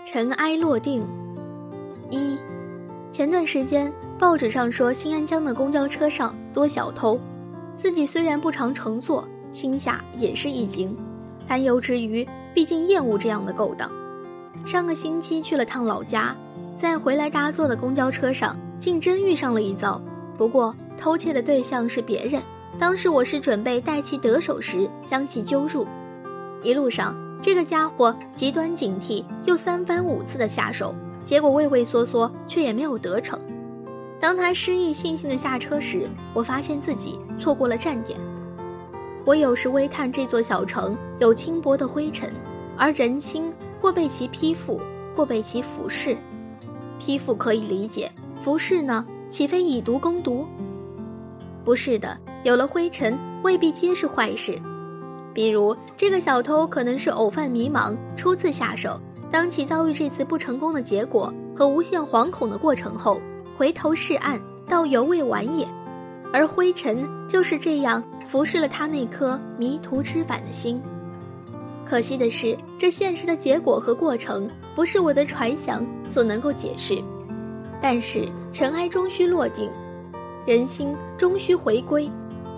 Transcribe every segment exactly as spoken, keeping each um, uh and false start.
尘埃落定。一，前段时间报纸上说新安江的公交车上多小偷，自己虽然不常乘坐，心下也是一惊，担忧之余，毕竟厌恶这样的勾当。上个星期去了趟老家，在回来搭坐的公交车上，竟真遇上了一遭。不过偷窃的对象是别人，当时我是准备待其得手时将其揪住。一路上，这个家伙极端警惕，又三番五次的下手，结果畏畏缩缩，却也没有得逞。当他失意悻悻地下车时，我发现自己错过了站点。我有时微叹这座小城有轻薄的灰尘，而人心或被其披覆，或被其腐蚀。披覆可以理解，腐蚀呢，岂非以毒攻毒？不是的，有了灰尘未必皆是坏事。比如这个小偷可能是偶犯迷茫，初次下手，当其遭遇这次不成功的结果和无限惶恐的过程后，回头是岸，倒犹未晚也。而灰尘就是这样腐蚀了他那颗迷途知返的心。可惜的是，这现实的结果和过程不是我的揣想所能够解释。但是尘埃终须落定，人心终须回归。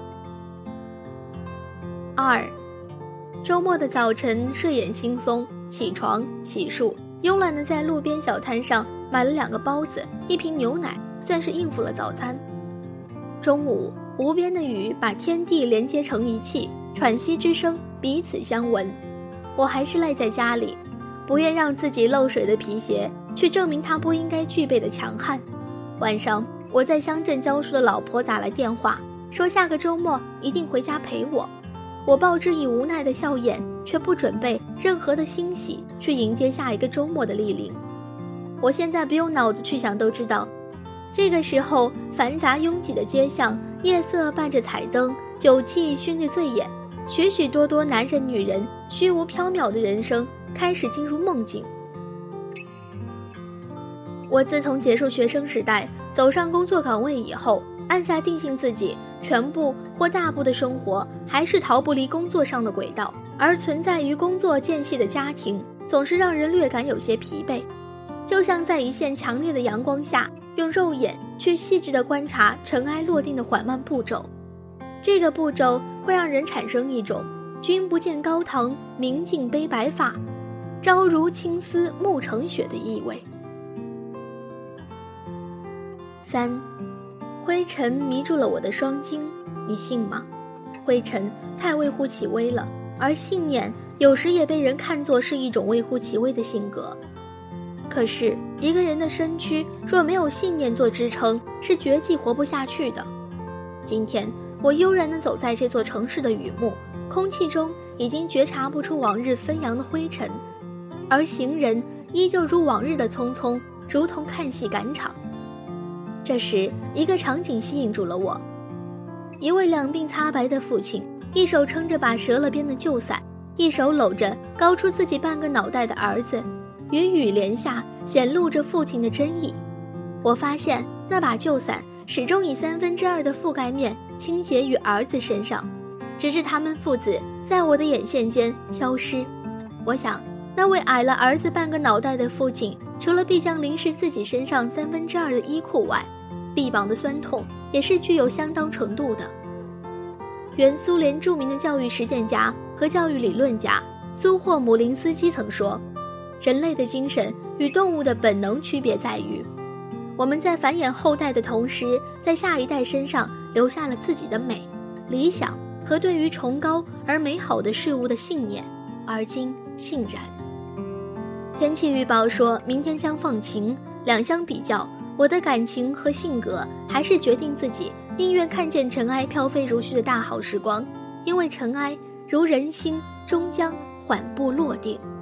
二，周末的早晨睡眼惺忪，起床洗漱，慵懒地在路边小摊上买了两个包子，一瓶牛奶，算是应付了早餐。中午，无边的雨把天地连接成一气，喘息之声彼此相闻。我还是赖在家里，不愿让自己漏水的皮鞋去证明他不应该具备的强悍。晚上，我在乡镇教书的老婆打来电话，说下个周末一定回家陪我。我报之以无奈的笑颜，却不准备任何的欣喜去迎接下一个周末的莅临。我现在不用脑子去想都知道，这个时候繁杂拥挤的街巷，夜色伴着彩灯，酒气熏着醉眼，许许多多男人女人虚无缥缈的人生开始进入梦境。我自从结束学生时代，走上工作岗位以后，暗下定性自己全部或大部的生活还是逃不离工作上的轨道，而存在于工作间隙的家庭总是让人略感有些疲惫，就像在一线强烈的阳光下，用肉眼去细致地观察尘埃落定的缓慢步骤。这个步骤会让人产生一种君不见高堂明镜悲白发，朝如青丝暮成雪的意味。三，灰尘迷住了我的双睛，你信吗？灰尘太微乎其微了，而信念有时也被人看作是一种微乎其微的性格。可是一个人的身躯若没有信念做支撑，是绝技活不下去的。今天我悠然地走在这座城市的雨幕，空气中已经觉察不出往日纷扬的灰尘，而行人依旧如往日的匆匆，如同看戏赶场。这时一个场景吸引住了我，一位两鬓擦白的父亲，一手撑着把折了边的旧伞，一手搂着高出自己半个脑袋的儿子，与雨帘下显露着父亲的真意。我发现那把旧伞始终以三分之二的覆盖面倾斜于儿子身上，直至他们父子在我的眼线间消失。我想，那位矮了儿子半个脑袋的父亲，除了必将淋湿自己身上三分之二的衣裤外，臂膀的酸痛也是具有相当程度的。原苏联著名的教育实践家和教育理论家苏霍姆林斯基曾说，人类的精神与动物的本能区别在于，我们在繁衍后代的同时，在下一代身上留下了自己的美、理想和对于崇高而美好的事物的信念，而今信然。天气预报说明天将放晴，两相比较，我的感情和性格还是决定自己宁愿看见尘埃飘飞如絮的大好时光，因为尘埃如人心，终将缓步落定。